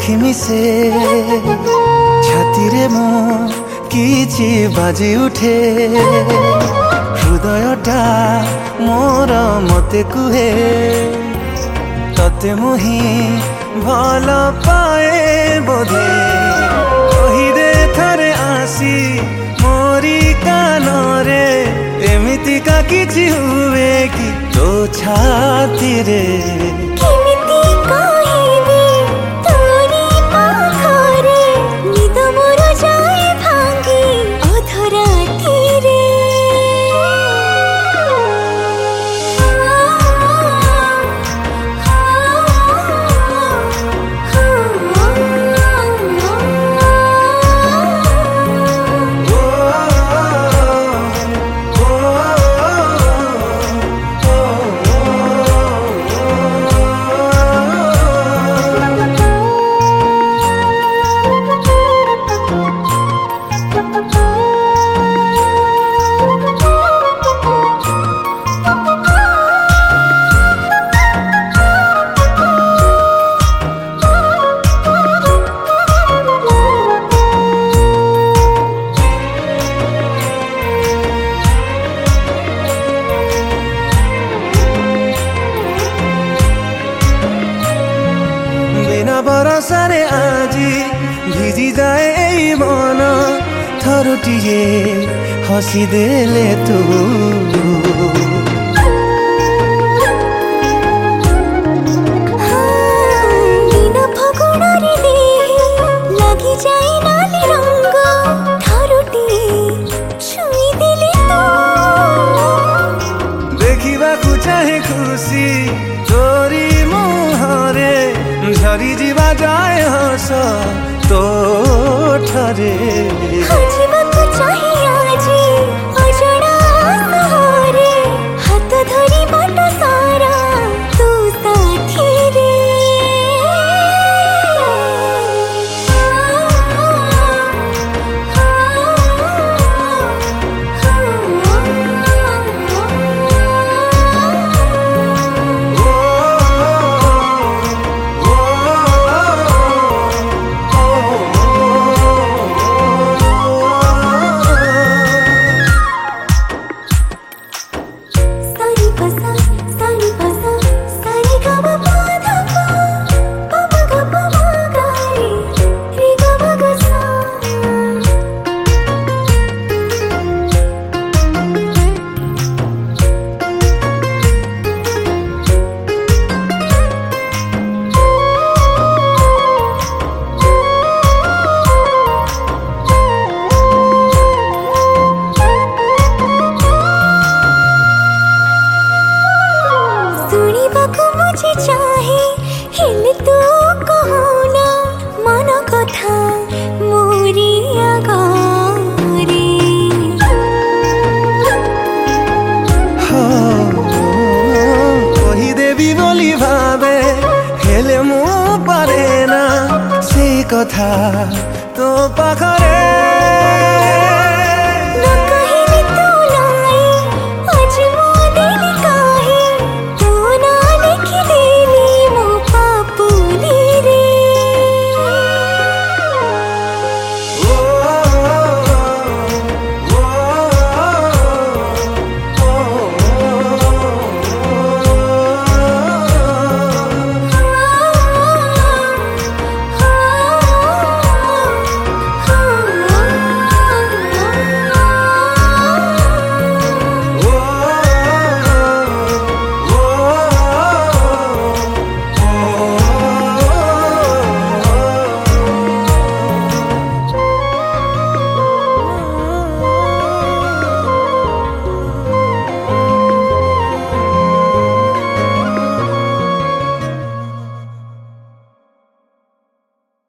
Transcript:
आखि मिसे छाती रे मो किछि बाजी उठे हृदयटा मोर मते कुहे तते मुही भल पाए बोधे कही दे थरे आसी मोरी कानरे एमिति का किछि हुए कि तो छाती रे बरसारे आजी भिजी जाए ए मन थरुटिए हसी देले तू देखिबाकू चाहे खुशी तोरी मुहरे झरी जीवा जाए हस तो ठरे हाथ धरी बाट सारा तू साथी रे चाहे हेले तू कहूना मन कथा मोरी आगारे कही देवी बोली भावे हेले मु पारे ना से कथा तो पाखरे।